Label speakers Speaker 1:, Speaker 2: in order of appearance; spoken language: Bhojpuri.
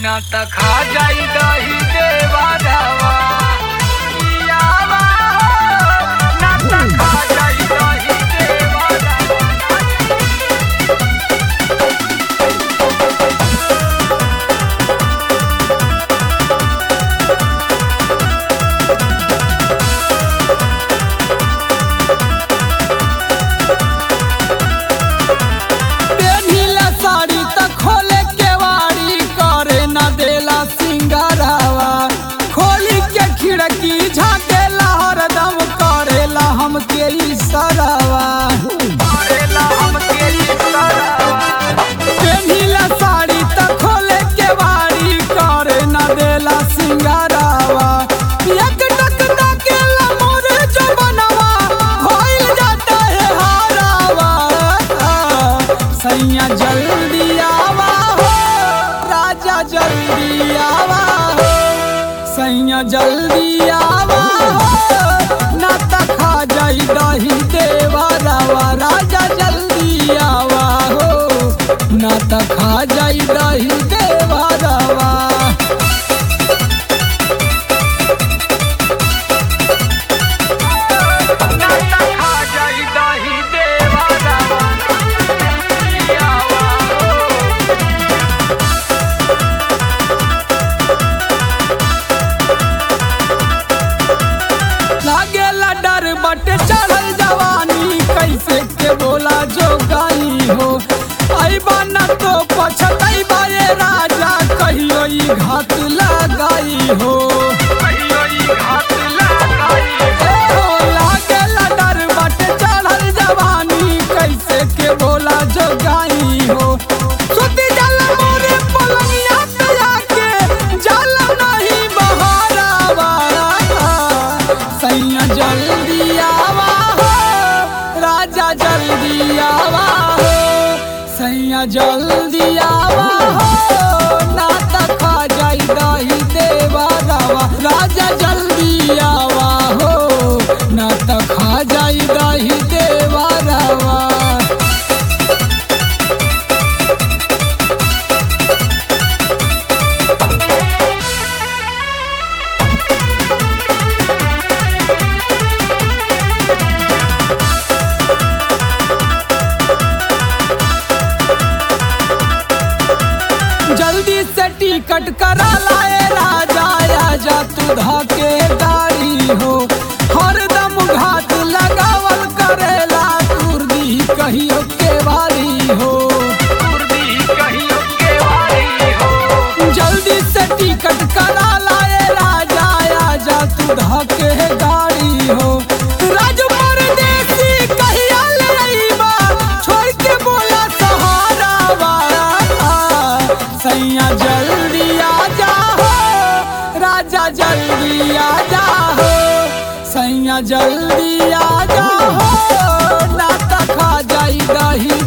Speaker 1: ना त खा जाई दही देवरवा पियावा हो, ना त खा जाई दही देवरवा।
Speaker 2: पेन्हिला साड़ी त खोले केवाड़ी करे न देला सिंगारावा, खोली के खिड़की झाकेला हरदम करेला हमके इशारावा।
Speaker 1: करेला हमके इशारावा।
Speaker 2: पेन्हिला साड़ी त खोले केवाड़ी करे न देला सिंगारावा, एक टक ताकेला मोरे जवनवा होइल जाता है हारावा। सैया जल्दी आवा हो, राजा जल्दी आवा हो, सैया जल्दी आवा हो, ना त खा जाई दही देवरवा। राजा जल्दी आवा हो, ना त खा जाई दही देवरवा।
Speaker 1: ना त खा जाई दही देवरवा पियावा हो।
Speaker 2: लागेला डर बटे चढ़ल जवानी, कैसे के बोला जो गाई हो। अइबा न तो पछतइबा ये राजा, कहियो ई घात लगाई हो।
Speaker 1: कहियो ई घात लगाई
Speaker 2: ए हो लागेला डर बटे चढ़ल जवानी, कैसे के बोला जो गाई हो। सुती जल मोरे पलंगिया पे आके, जल नहीं बहारावा। सैया जल्दी आवा हो, राजा जल्दी आवा हो, सैया जल्दी आवा हो, ना त खा जाई दही देवरवा। राजा जल्दी आवा हो, ना त खा जाई दही देवरवा। जल्दी से टिकट करा लाए राजा, आजा तू धके गाड़ी हो। हरदम घात लगावल करेला, तुरदी कहियो के वारी हो।
Speaker 1: तुरदी कहियो के वारी हो।
Speaker 2: जल्दी से टिकट करा लाए राजा, आजा तू धके गाड़ी हो। राजू परदेसी कहिया ले अइबा, छोड़ के बोला सहारावा। सैया जल्दी आजा हो, राजा जल्दी आजा हो, सैया जल्दी आजा हो, ना त खा जाई दही